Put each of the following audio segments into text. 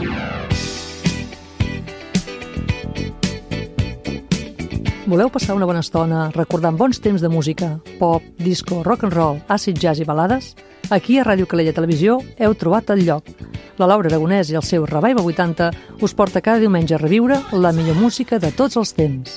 Voleu passar una bona estona recordant bons temps de música, pop, disco, rock and roll, acid jazz i balades? Aquí a Ràdio Calella Televisió heu trobat el lloc. La Laura Aragonès i el seu Revival 80 us porta cada diumenge a reviure la millor música de tots els temps.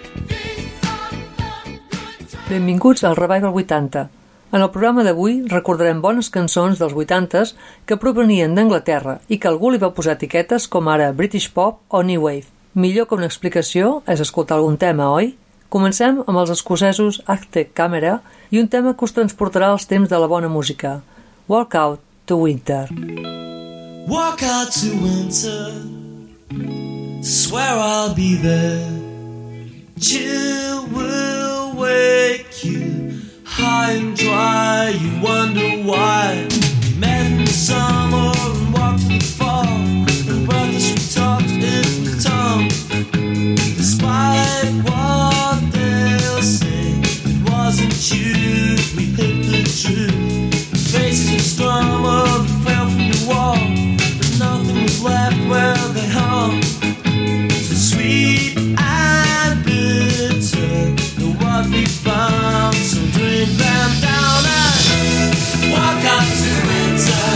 Benvinguts al Revival 80. En el programa d'avui recordarem bones cançons dels 80s que provenien d'Anglaterra i que algú li va posar etiquetes com ara British Pop o New Wave. Millor que una explicació és escoltar algun tema, oi? Comencem amb els escocesos Aztec Camera i un tema que us transportarà als temps de la bona música. Walk Out to Winter. Walk out to winter, swear I'll be there. Chill will wake you high and dry. You wonder why we met in the summer and walked in the fall. And brothers we talked in the tongue. Despite what they'll say, it wasn't you. We hit the truth. Faces of scrum fell from the wall, but nothing was left where they hung. So sweet and bitter, what we found. So drink them down and walk out to winter.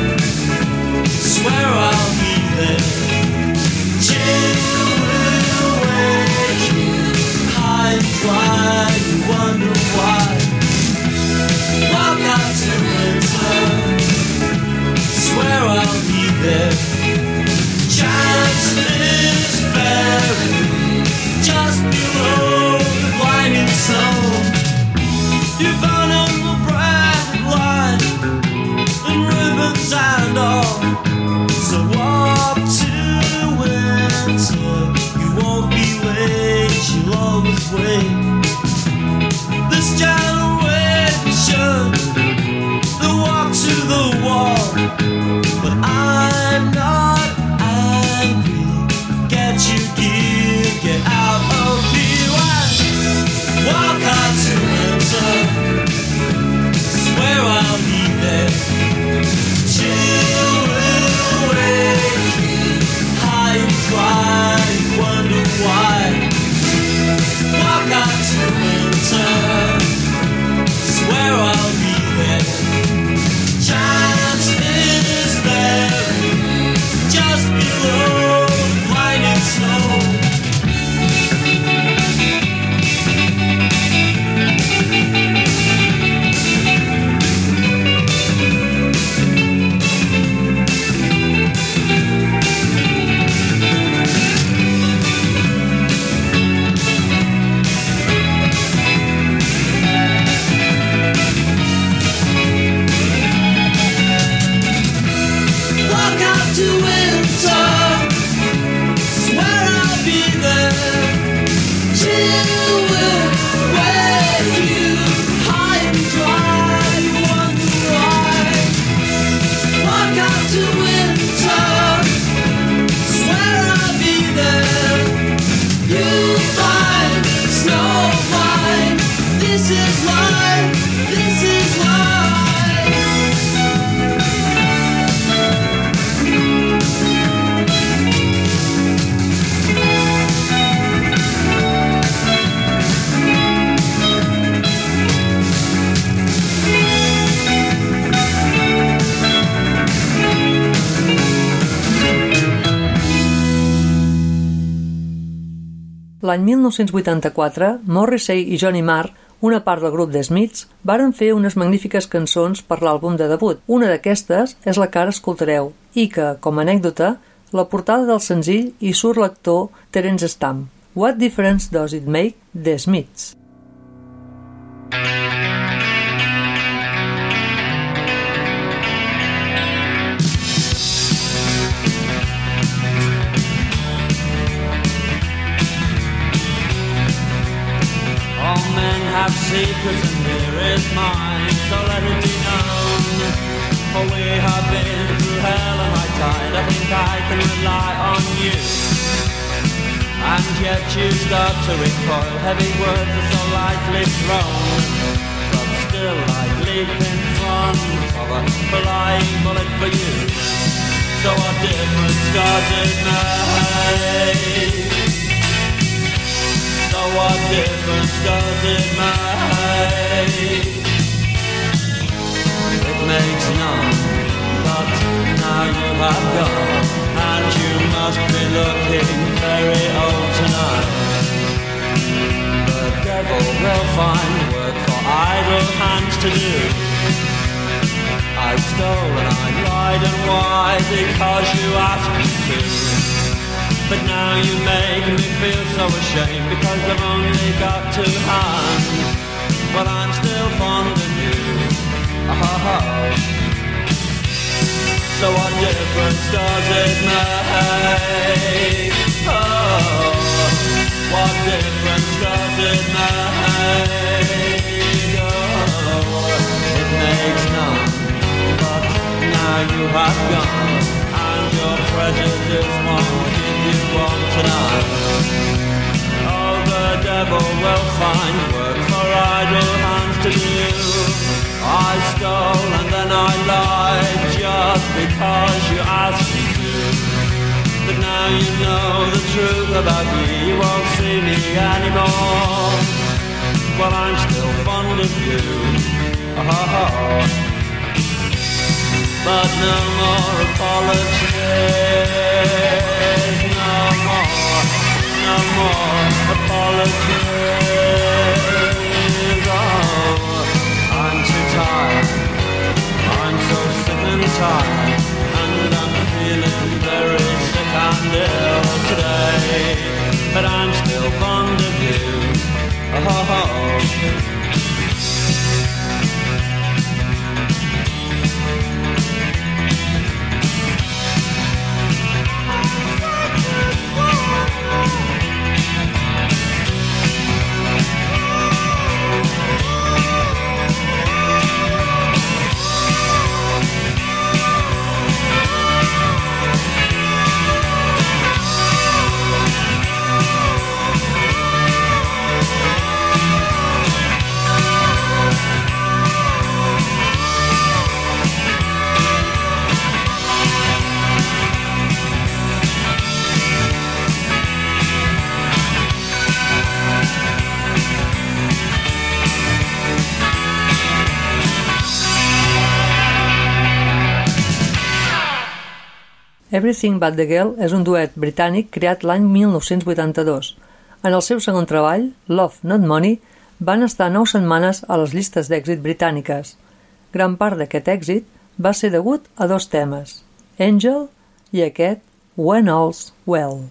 Swear I'll be there. Chill will wake you high and dry. You wonder why. Walk out to winter. Swear I'll be there. Chance is buried just below the blinding sun. You burn on the bright light and ribbons and all. So walk to winter. You won't be late, you'll always wait. This generation, they walk to the wall, but I'm not angry. Get your gear, get out of here and walk out to winter. Swear I'll be there. Chill will wake you high and dry. You wonder why. Walk out to winter. Swear I'll be there. Chance is buried just below the blinding snow. L'any 1984, Morrissey i Johnny Marr, una part del grup The Smiths, varen fer unes magnífiques cançons per l'àlbum de debut. Una d'aquestes és la que ara escoltareu i que, com a anècdota, la portada del senzill hi surt l'actor Terence Stamp. What Difference Does It Make? The Smiths. Have secrets and here is mine, so let it be known. For we have been through hell and high tide. I think I can rely on you. And yet you start to recoil. Heavy words are so lightly thrown, but still I leap in front of a flying bullet for you. So what difference does it make? So what difference does it make? It makes none, but now you have gone, and you must be looking very old tonight. The devil will find work for idle hands to do. I stole and I lied, and why? Because you asked me to. But now you make me feel so ashamed, because I've only got two hands. But I'm still fond of you. So what difference does it make? Oh, what difference does it make? Oh, it makes none, but now you have gone, and your prejudice won't keep you warm tonight. Oh, the devil will find work for idle hands to do. I stole and then I lied just because you asked me to. But now you know the truth about me, you won't see me anymore. Well, I'm still fond of you. Oh. But no more apologies, no more apologies. Oh, I'm too tired, I'm so sick and tired, and I'm feeling very sick and ill today. But I'm still fond of you. Oh. Everything But the Girl és un duet britànic creat l'any 1982. En el seu segon treball, Love Not Money, van estar 9 setmanes a les llistes d'èxit britàniques. Gran part d'aquest èxit va ser degut a 2 temes, Angel i aquest When All's Well.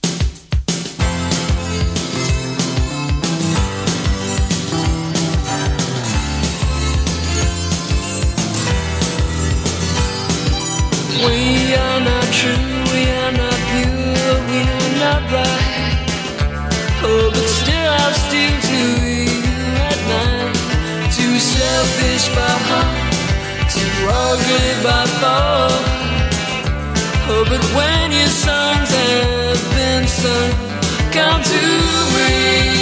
We are not true, we are not pure, we are not right. Oh, but still I'll steal to you at night. Too selfish by heart, too ugly by thought. Oh, but when your songs have been sung, come to me,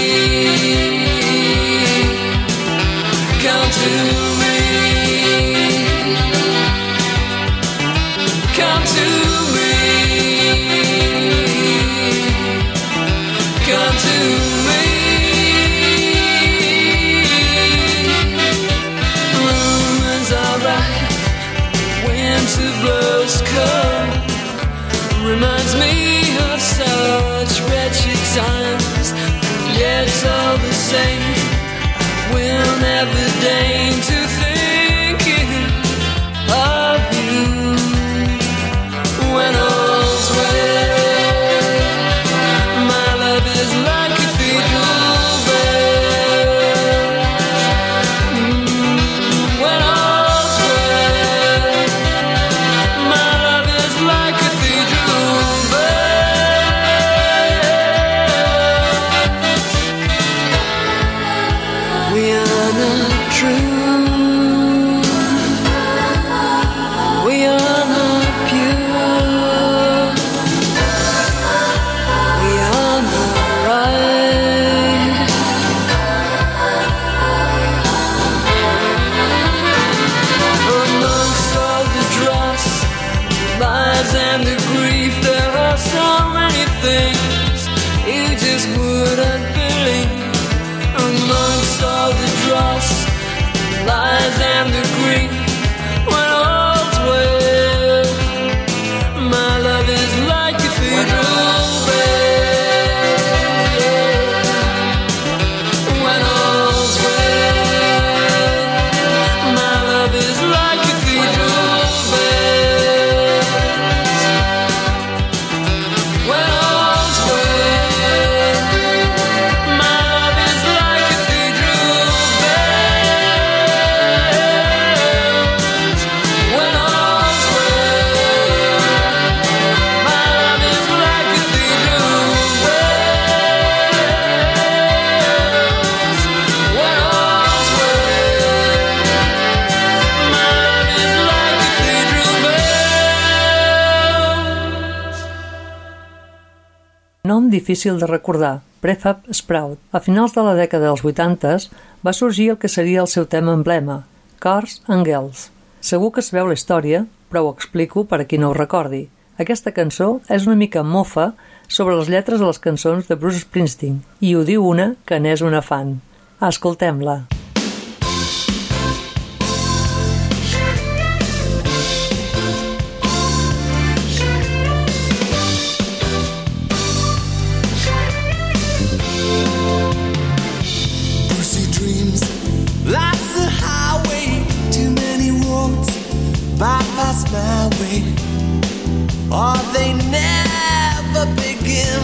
come to me. Come to me, come to me. Rumors are right, winter blows cold. Reminds me of such wretched times, yet it's all the same. I will never deign to think of you. When all's well, my love is like cathedral bells. When all's well, my love is like cathedral bells. We are not true. Nom difícil de recordar, Prefab Sprout. A finals de la dècada dels 80s va sorgir el que seria el seu tema emblema, Cars and Girls. Segur que sabeu la història, però ho explico per a qui no ho recordi. Aquesta cançó és una mica mofa sobre les lletres de les cançons de Bruce Springsteen, i ho diu una que n'és una fan. Escoltem-la. Bypass my way, or they never begin.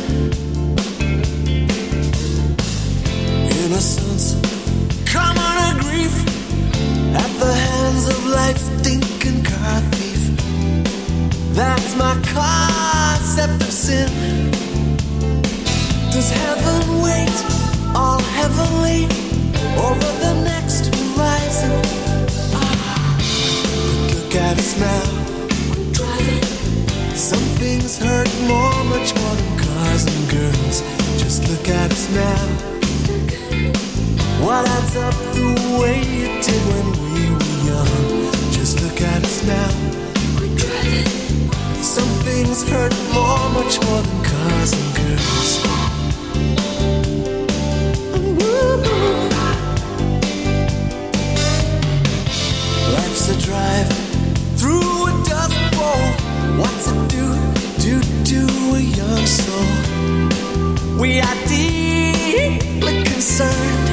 Innocence, common or grief, at the hands of life's stinking car thief. That's my concept of sin. Does heaven wait, all heavenly, over the next horizon? Look at us now, we're driving. Some things hurt more, much more than cars and girls. Just look at us now. What adds up the way it did when we were young? Just look at us now, we're driving. Some things hurt more, much more than cars and girls. Life's a drive through a dust bowl. What's it do to a young soul? We are deeply concerned.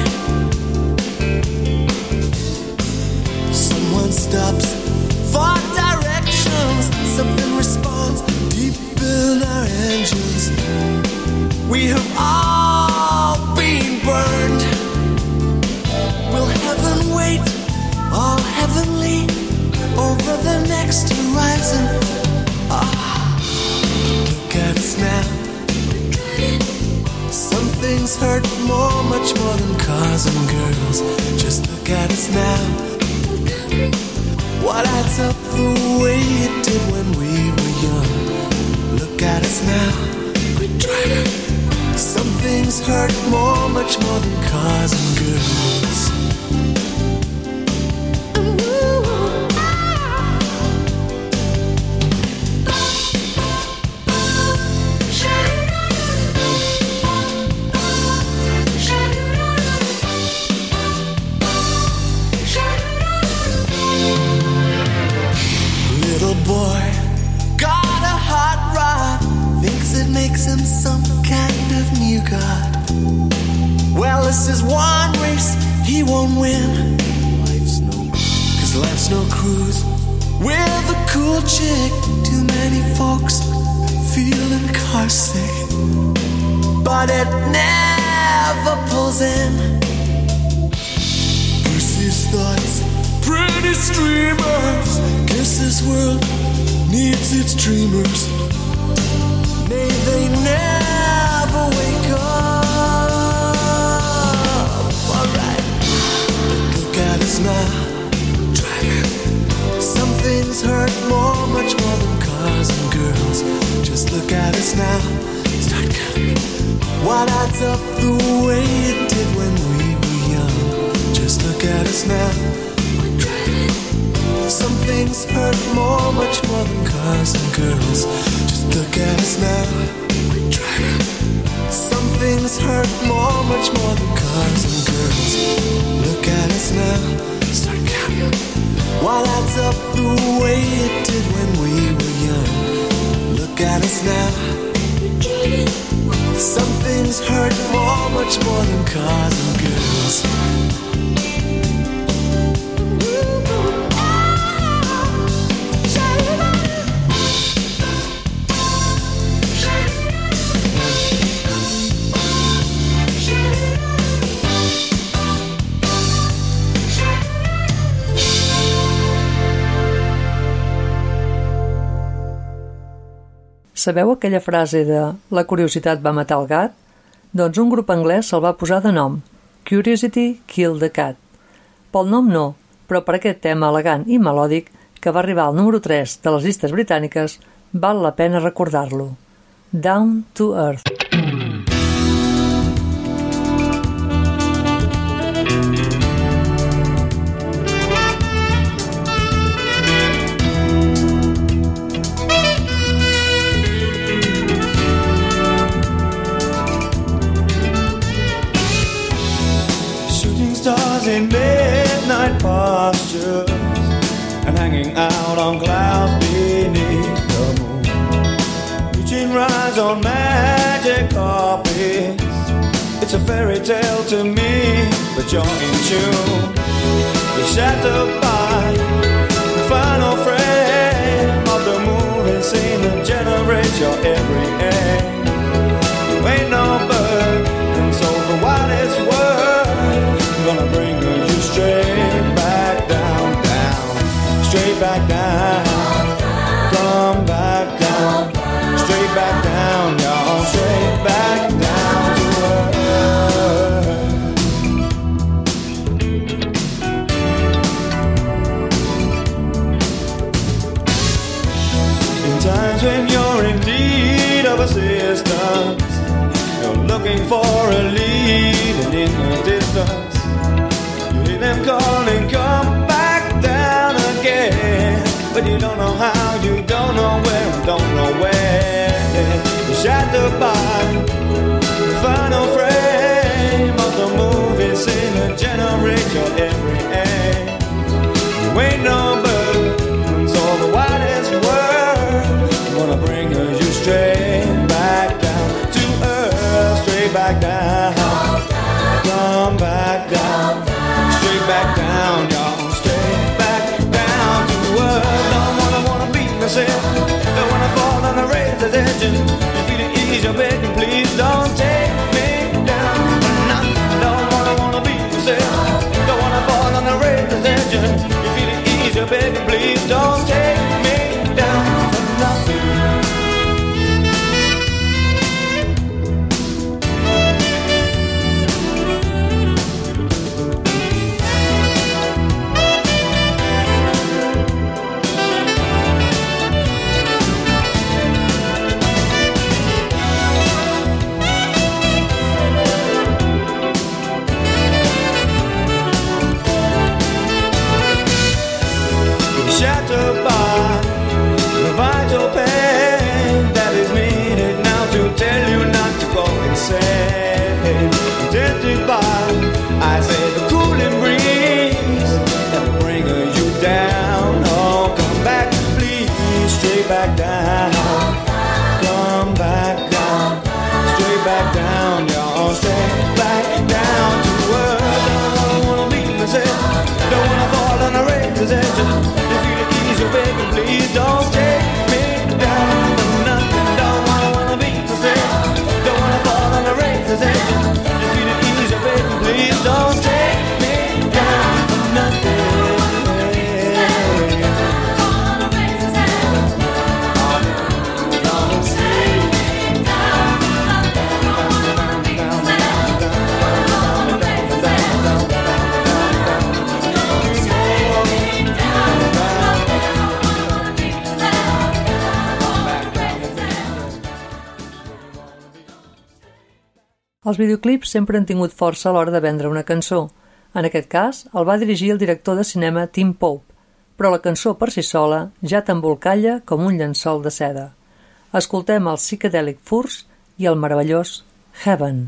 Someone stops for directions. Something responds deep in our engines. We have all been burned. Will heaven wait, all heavenly, over the next horizon? Look at us now. Some things hurt more, much more than cars and girls. Just look at us now. What adds up the way it did when we were young? Look at us now. Some things hurt more, much more than cars and girls. Boy, got a hot rod, thinks it makes him some kind of new god. Well, this is one race he won't win. Cause life's no cruise with a cool chick. Too many folks feeling car sick, but it never pulls in. Bruce's thoughts, pretty streamers. Guess this world needs its dreamers. May they never wake up. Alright, look at us now. Some things hurt more, much more than cars and girls. Just look at us now. Start counting. What adds up the way it did when we were young? Just look at us now. Some things hurt more, much more than cars and girls. Just look at us now. Some things hurt more, much more than cars and girls. Look at us now. Start counting. What adds up the way it did when we were young? Look at us now. Some things hurt more, much more than cars and girls. Sabeu aquella frase de «la curiositat va matar el gat»? Doncs un grup anglès se'l va posar de nom, Curiosity Killed the Cat. Pel nom no, però per aquest tema elegant i melòdic que va arribar al número 3 de les llistes britàniques, val la pena recordar-lo. Down to Earth. Stars in midnight postures and hanging out on clouds beneath the moon, reaching rides on magic carpets. It's a fairy tale to me, but you're in tune. You're shattered by the final frame of the movie scene that generates your every aim. You ain't no bird, and so for what it's worth, gonna bring you straight back down, down, straight back down, come back down, straight back down, y'all, straight back down to earth. In times when you're in need of assistance, you're looking for a lead, and in the distance them calling, come back down again. But you don't know how, you don't know where, don't know where. You're shattered by the final frame of the movie scene that generates your every aim. You ain't no bird, so for what it's worth, I'm gonna bring you straight back down to earth, straight back down, come back down. Back down, y'all, straight back down to earth. Don't wanna beat myself, don't wanna fall on the razor's edge. You feel it ease, you're begging, please don't take me down for nothing. Don't wanna beat myself, don't wanna fall on the razor's edge. You feel it ease, you're begging, please don't take me down for nothing. Shattered by the vital pain that is needed now to tell you not to go insane. Tempted by, I say, the cooling breeze that will bring you down. Oh, come back, please, straight back down. Come back down, straight back down, y'all, straight back down to earth. Don't wanna beat myself, don't wanna fall on the razor's edge. You're begging, please don't take me down for nothing. Don't wanna beat myself, don't wanna fall on the razor's edge. You feel it ease, you're begging, please don't take me down for nothing. Els videoclips sempre han tingut força a l'hora de vendre una cançó. En aquest cas, el va dirigir el director de cinema Tim Pope, però la cançó per si sola ja t'embolcalla com un llençol de seda. Escoltem el Psychedelic Furs i el meravellós Heaven.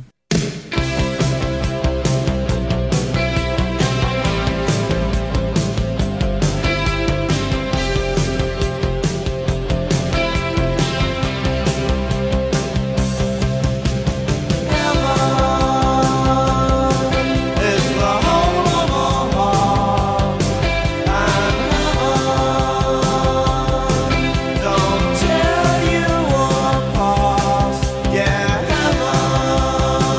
Don't tell you what past, yeah.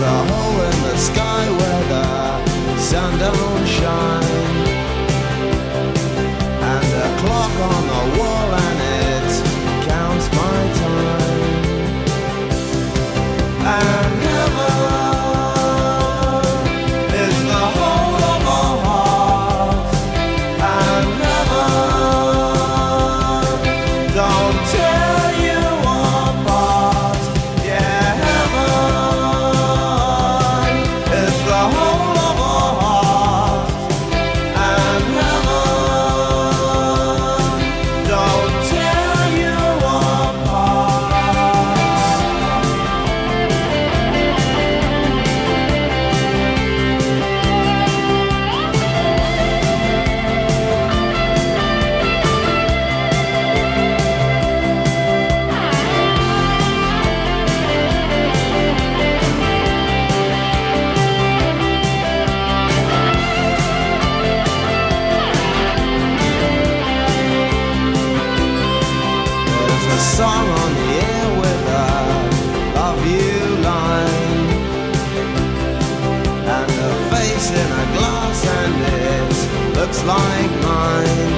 a hole in the sky where the sun don't shine, and a clock on the wall and it counts my time. And heaven is the whole of our hearts, and heaven don't tear you apart. Yeah, heaven is the whole of our hearts, and heaven don't tear you apart. There's a song on the air with a love you line, and a face in a glass and it looks like mine.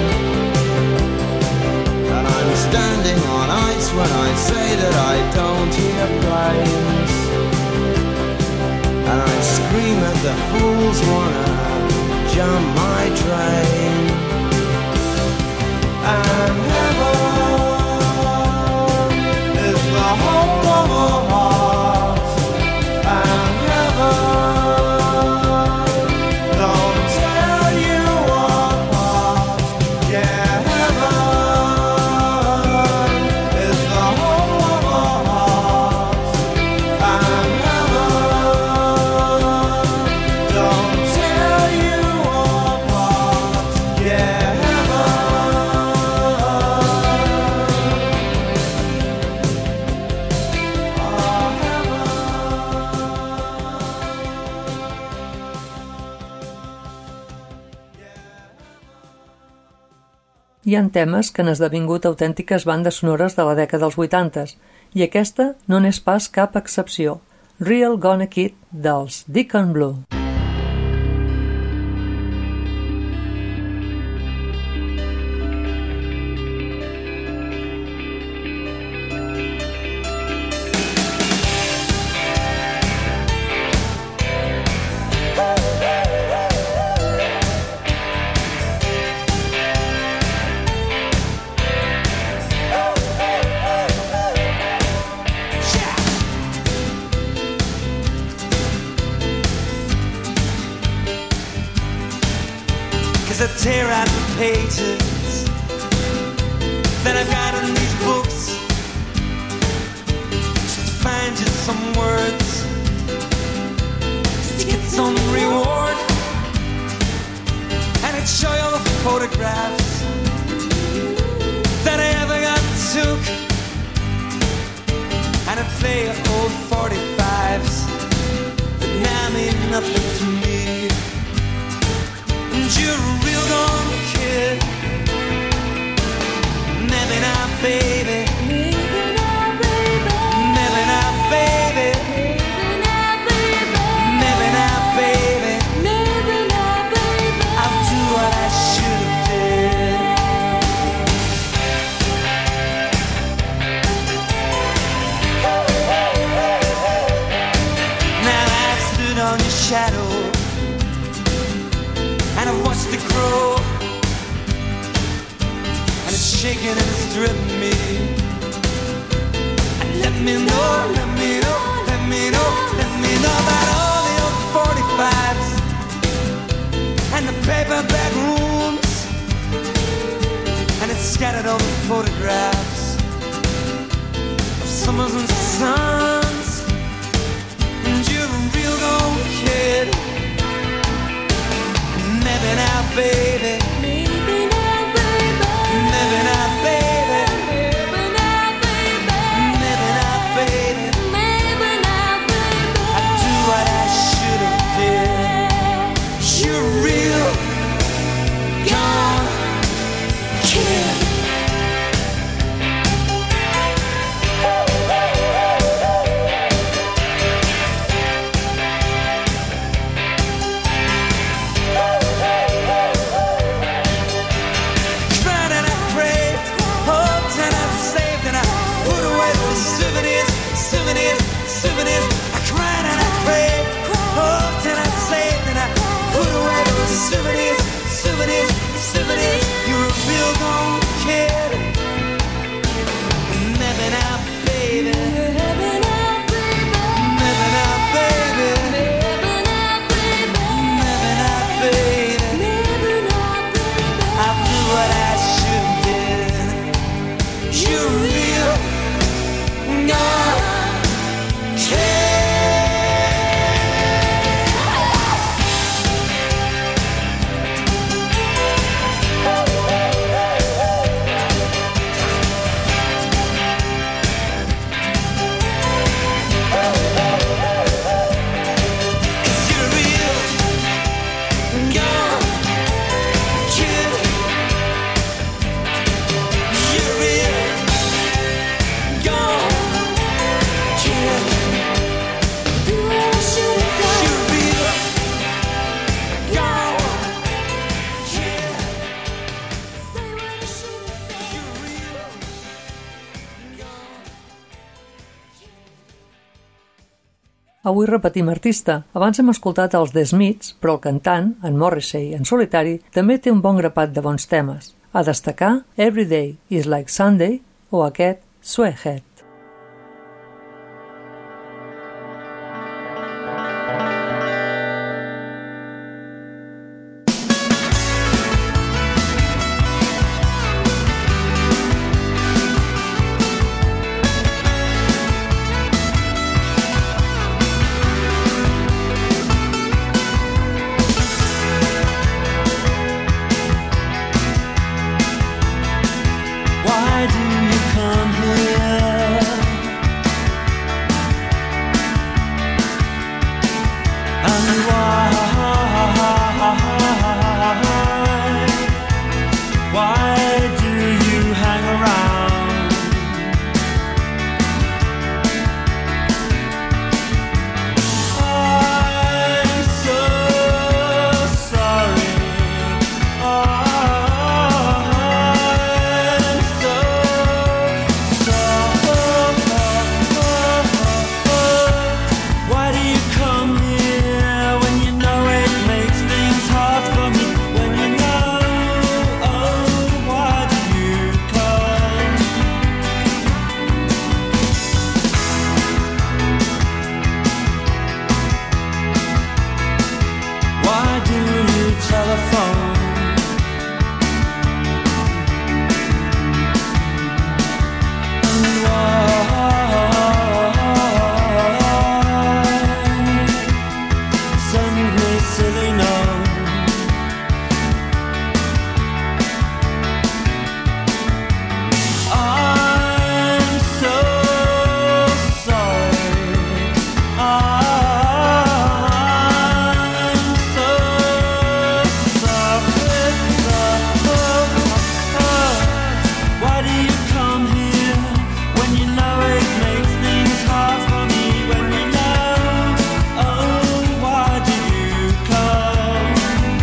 And I'm standing on ice when I say that I don't hear planes, and I scream at the fools wanna jump my train. And heaven is the whole of our hearts, and heaven don't tear you apart. Yeah, heaven is the whole of our hearts, and heaven don't tear you apart. Yeah, Hi ha temes que han esdevingut autèntiques bandes sonores de la dècada dels 80 i aquesta no n'és pas cap excepció. Real Gonna Kid dels Deacon Blue. I tear out the pages that I've got in these books, just to find you some words, just to get some reward, and I'd show you all the photographs that I ever got took, and I'd play your old 45s that now mean nothing to me. And you're a real gone kid. Maybe not, baby. Maybe not, baby. Maybe not, baby. Maybe not, baby. Maybe not, baby. I'll do what I should have did. Now I've stood on your shadow, and I've watched it grow, and it's shaking and it's driven me. And let me know, let me know, let me know, let me know about all the old 45s and the paperback rooms, and it's scattered all the photographs of summers and suns. And you're a real old kid. Maybe not, baby. Maybe not, baby. Maybe not, baby. Maybe not, baby. Maybe not, baby. Maybe not, baby. I do what I should have did. You're real gone kid. avui repetim artista. Abans hem escoltat els The Smiths, però el cantant, en Morrissey, en solitari, també té un bon grapat de bons temes. A destacar Every Day is Like Sunday o aquest Sweathead. Why do you come here? And why do you hang around? I'm so sorry. I'm so why do you come here when you know it makes things hard for me? When you know, oh, why do you come? Why do you telephone? And why send me silly notes? I'm so sorry. I'm so sorry. Why do you come here when you know it makes things hard for me? When you know, oh, why do you come?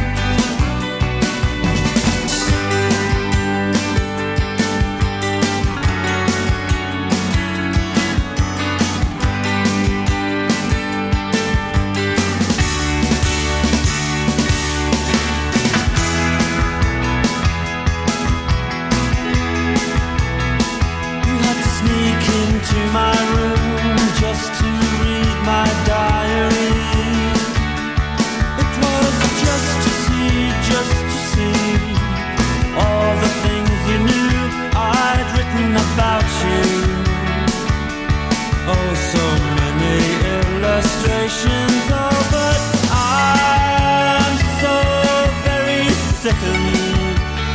You had to sneak into my room just to read my diary. It was just to see all the things you knew I'd written about you. Oh, so many illustrations, oh, but I'm so very sickened.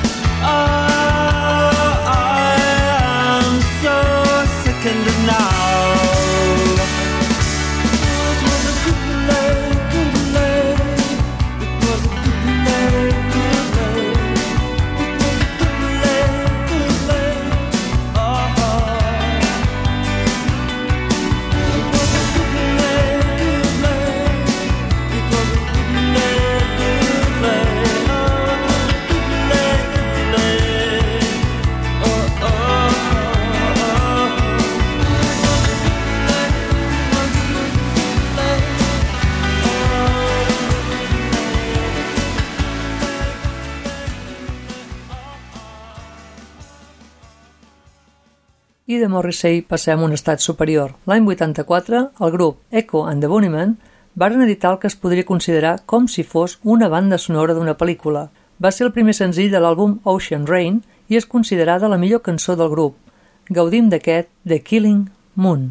Oh, I am so sickened now. It was a good lay. It was a good lay. It was a good lay. Oh, it was a good lay. It was a good lay. I de Morrissey passem a un estat superior. L'any 84, el grup Echo and the Bunnymen varen editar el que es podria considerar com si fos una banda sonora d'una pel·lícula. Va ser el primer senzill de l'àlbum Ocean Rain i és considerada la millor cançó del grup. Gaudim d'aquest The Killing Moon.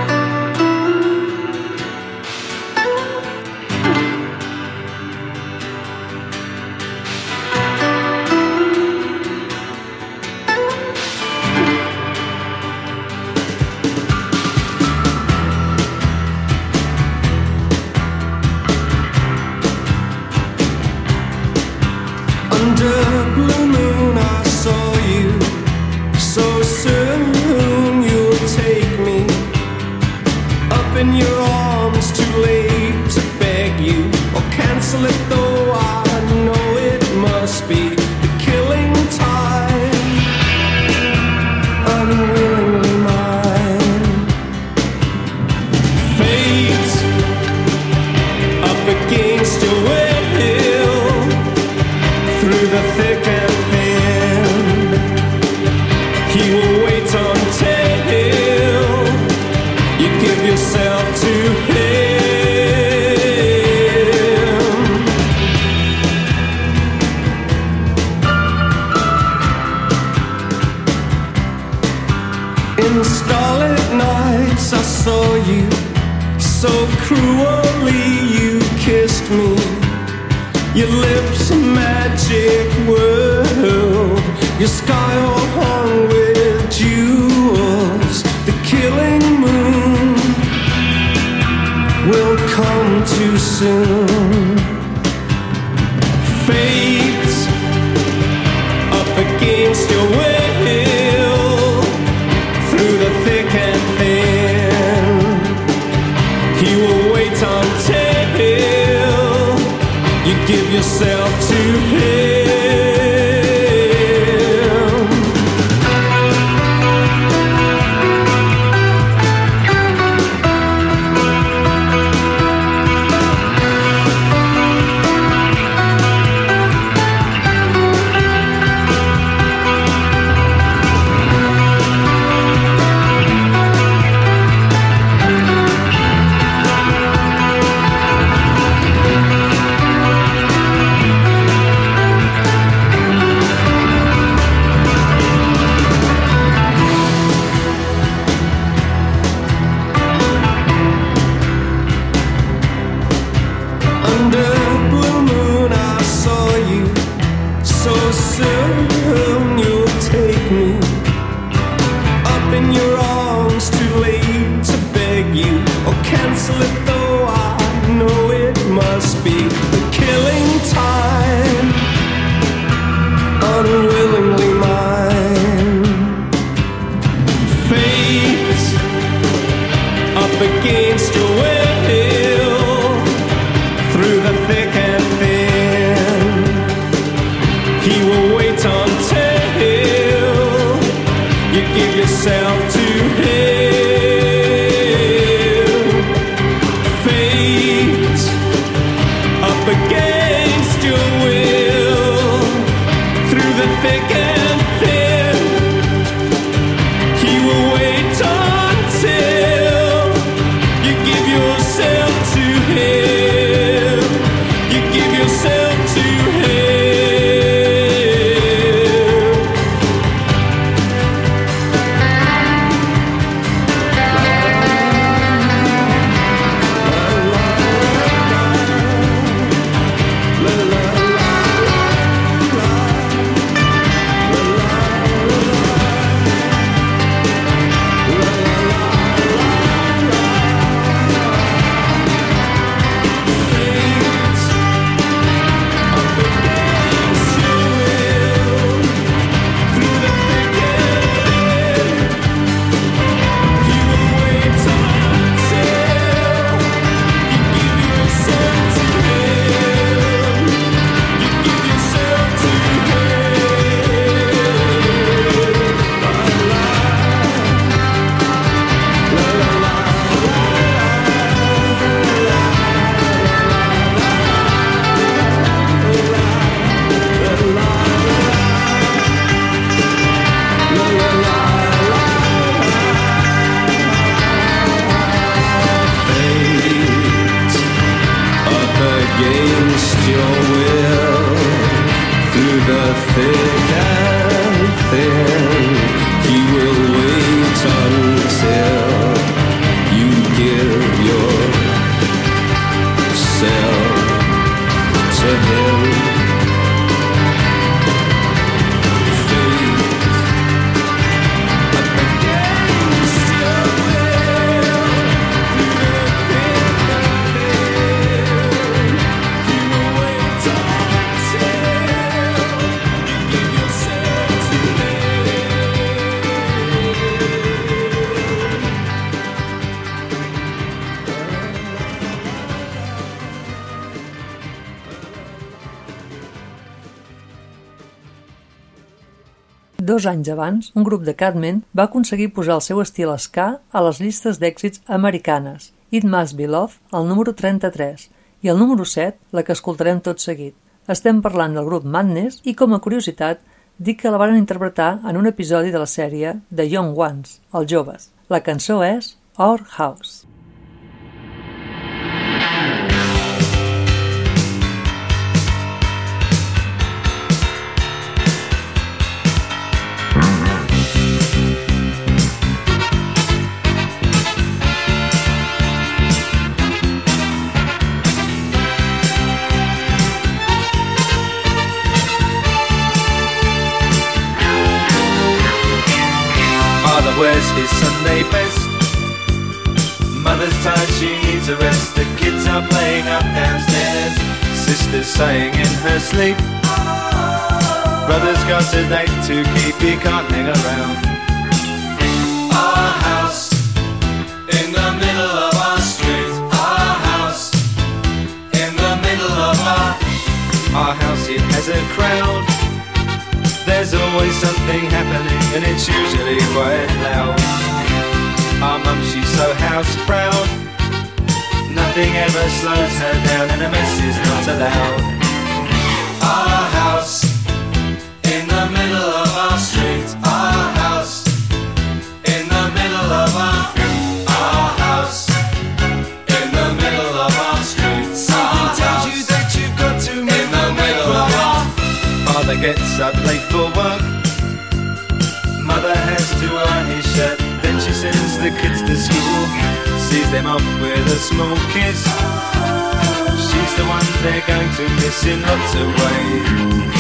Under blue moon I saw you. So soon you'll take me up in your arms. Too late to beg you or cancel it, though I know it must be the killing time. Unwillingly mine. Fate your sky all hung with jewels. The killing moon will come too soon. Fate up against your will, through the thick and thin. He will wait until you give yourself to him. Dos anys abans, un grup de Cadmen va aconseguir posar el seu estil ska a les llistes d'èxits americanes. It Must Be Love, el número 33, i el número 7, la que escoltarem tot seguit. Estem parlant del grup Madness i, com a curiositat, dic que la van interpretar en un episodi de la sèrie The Young Ones, els joves. La cançó és Our House. his Sunday best. Mother's tired, she needs a rest. The kids are playing up downstairs. Sister's sighing in her sleep. Brother's got a date to keep, he can't hang around. Our house in the middle of our street. Our house in the middle of our house, it has a crowd. There's always something happening and it's usually quite loud. Our mum, she's so house proud. Nothing ever slows her down and a mess is not allowed. Our house in the middle of our street. Our house in the middle of our house in the middle of our street. Something tells you that you've got to move in the middle of our. Father gets up late for work. Mother has to iron his shirt. Then she sends the kids to school, sees them off with a small kiss. She's the one they're going to miss in lots of ways.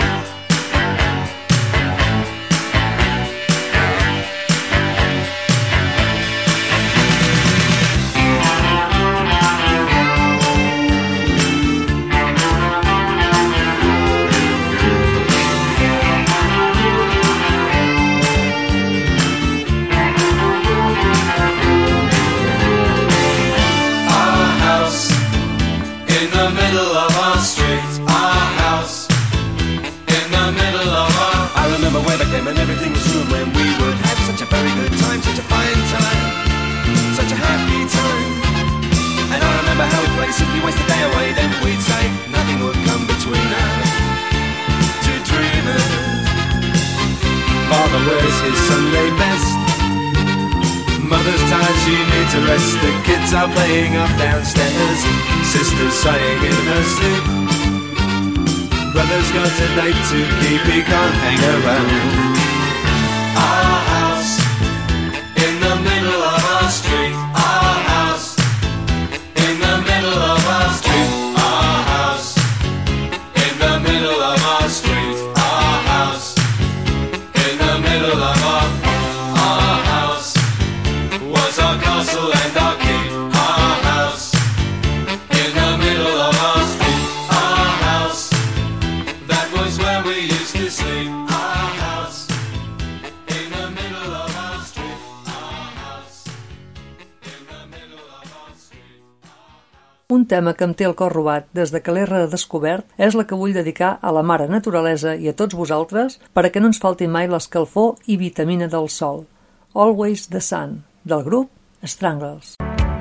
And everything was room when we would have such a very good time, such a fine time, such a happy time. And I remember how we'd play, simply waste the day away. Then we'd say nothing would come between us, two dreamers. Father wears his Sunday best. Mother's tired, she needs a rest. The kids are playing up downstairs. Sister's sighing in her sleep. Brother's got a date to keep, he can't hang around. Our house in the middle of our street. Our house in the middle of our street. Our house in the middle of our street. Our house in the middle of our house was our castle and our keep. Our house in the middle of our street. Our house, that was where we used to sleep. Our house in the middle of our street. Our house in the middle of our street. Un tema que em té el cor robat des de que l'he redescobert és la que vull dedicar a la mare naturalesa i a tots vosaltres perquè no ens falti mai l'escalfor i vitamina del sol. Always the Sun, del grup Stranglers.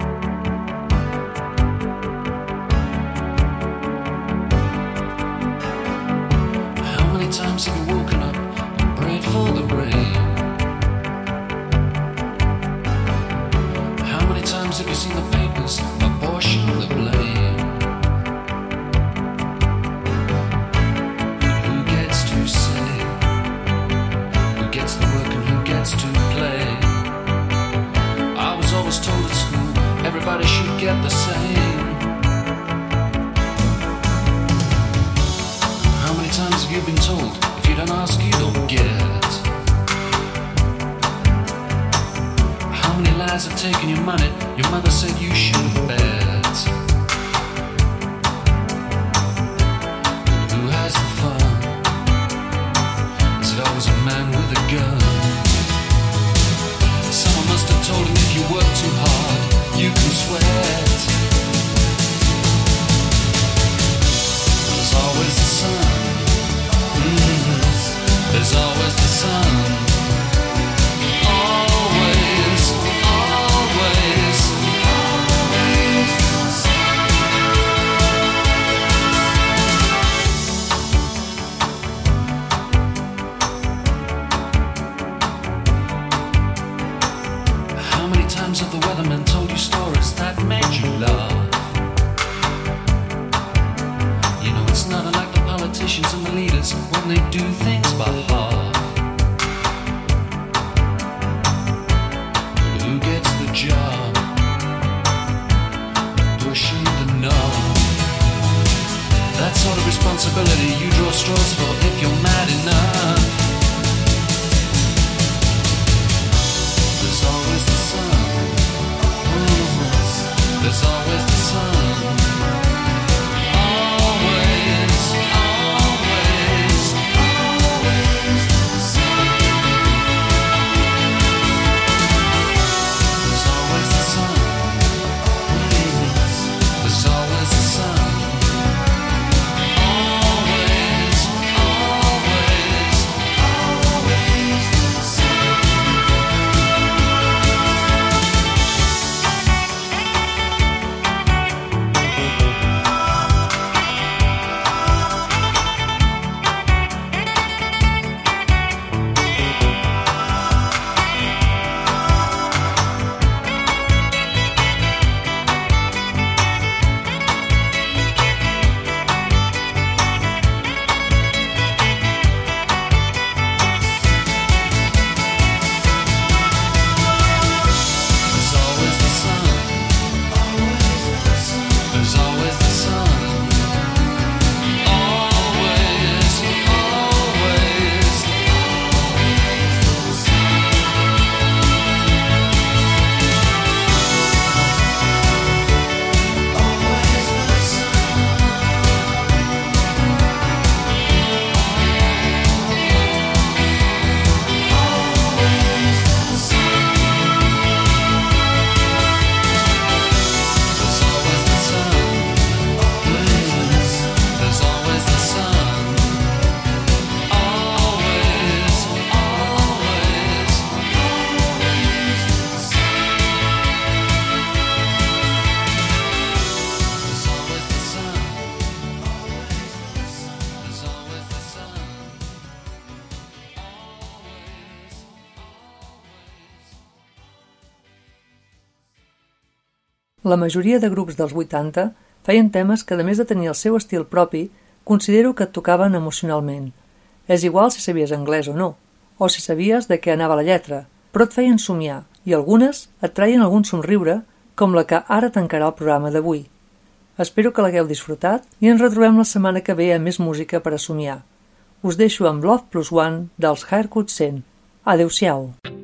How many times have you woken up and prayed for the rain? How many times have you seen the papers apportion the blame? Who gets to say? Who gets the work and who gets to play? I was always told at school everybody should get the same. How many times have you been told if you don't ask you don't get? How many lies have taken your money your mother said you should bet? Who has the fun? Is it always a man with a gun? Someone must have told him if you work too hard you can sweat. There's always the sun. There's always the sun. Always, always, always the sun. How many times have the weathermen told you stories that made you laugh? You know it's not unlike the politicians and the leaders when they do things by half. But who gets the job? Pushing the knob. That sort of responsibility you draw straws for if you're mad enough. La majoria de grups dels 80 feien temes que, a més de tenir el seu estil propi, considero que et tocaven emocionalment. És igual si sabies anglès o no, o si sabies de què anava la lletra, però et feien somiar, i algunes et traien algun somriure, com la que ara tancarà el programa d'avui. Espero que l'hagueu disfrutat i ens retrobem la setmana que ve amb més música per a somiar. Us deixo amb Love +1 dels Haircut 100. Adeu-siau!